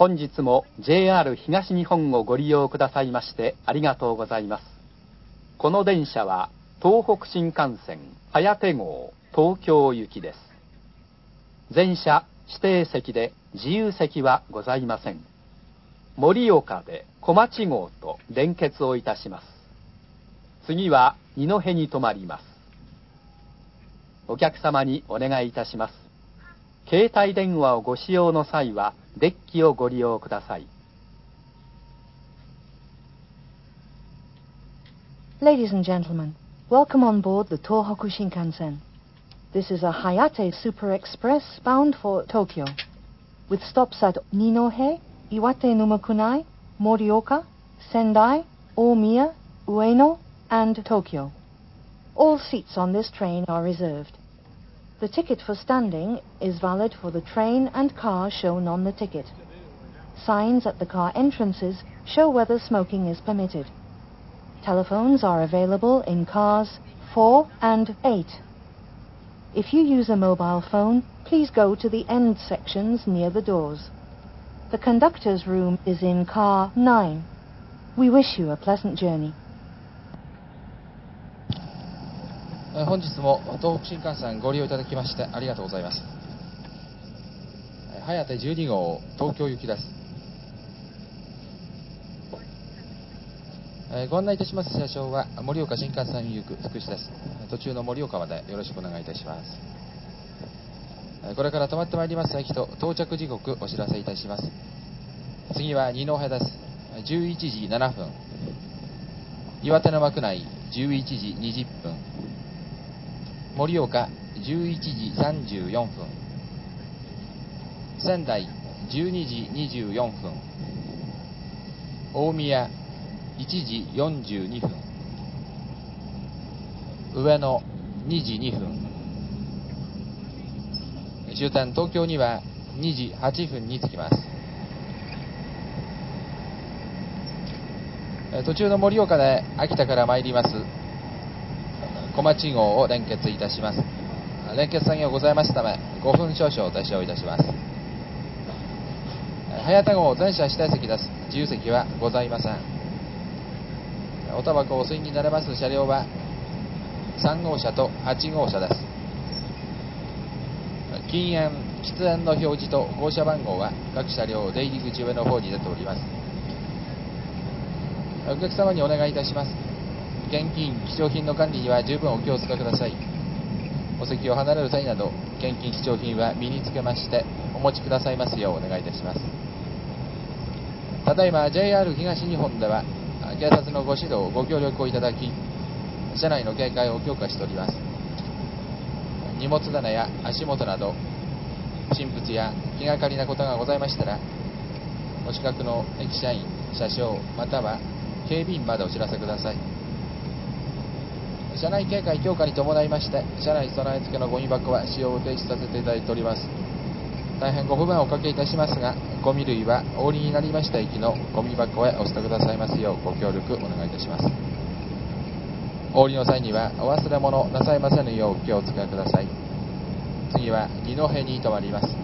本日も JR 東日本をご利用くださいましてありがとうございます。この電車は東北新幹線早手号東京行きです。全車指定席で自由席はございません。盛岡で小町号と連結をいたします。次は二戸に停まります。お客様にお願いいたします。携帯電話をご使用の際はデッキをご利用ください。 Ladies and gentlemen, welcome on board the Tohoku Shinkansen. This is a Hayate Super Express bound for Tokyo, with stops at Ninohe, Iwate-Numakunai, Morioka, Sendai, Omiya, Ueno, and Tokyo. All seats on this train are reserved. The ticket for standing is valid for the train and car shown on the ticket. Signs at the car entrances show whether smoking is permitted. Telephones are available in cars 4 and 8. If you use a mobile phone, please go to the end sections near the doors. The conductor's room is in car 9. We wish you a pleasant journey. 本日も東北新幹線ご利用いただきましてありがとうございます。早手12号東京行きです。ご案内いたします車掌は盛岡新幹線行く福士です。途中の盛岡までよろしくお願いいたします。これから止まってまいります駅と到着時刻お知らせいたします。次は二戸です。11時7分、岩手の幕内11時20分、盛岡11時34分、仙台12時24分、大宮1時42分、上野2時2分、終点東京には2時8分に着きます。途中の盛岡で秋田から参ります小町号を連結いたします。連結作業ございますため5分少々お停止をいたします。早田号全車指定席です。自由席はございません。おタバコをお吸いになれます車両は3号車と8号車です。禁煙、喫煙の表示と号車番号は各車両出入り口上の方に出ております。お客様にお願いいたします。現金、貴重品の管理には十分お気をつけください。お席を離れる際など現金、貴重品は身につけましてお持ちくださいますようお願いいたします。ただいま JR 東日本では警察のご指導ご協力をいただき車内の警戒を強化しております。荷物棚や足元など不審物や気がかりなことがございましたらお近くの駅社員、車掌または警備員までお知らせください。車内警戒強化に伴いまして車内備え付けのゴミ箱は使用を停止させていただいております。大変ご不便をおかけいたしますがゴミ類はお降りになりました駅のゴミ箱へお捨てくださいますようご協力お願いいたします。お降りの際にはお忘れ物なさいませぬようお気をつけください。次は二戸に停まります。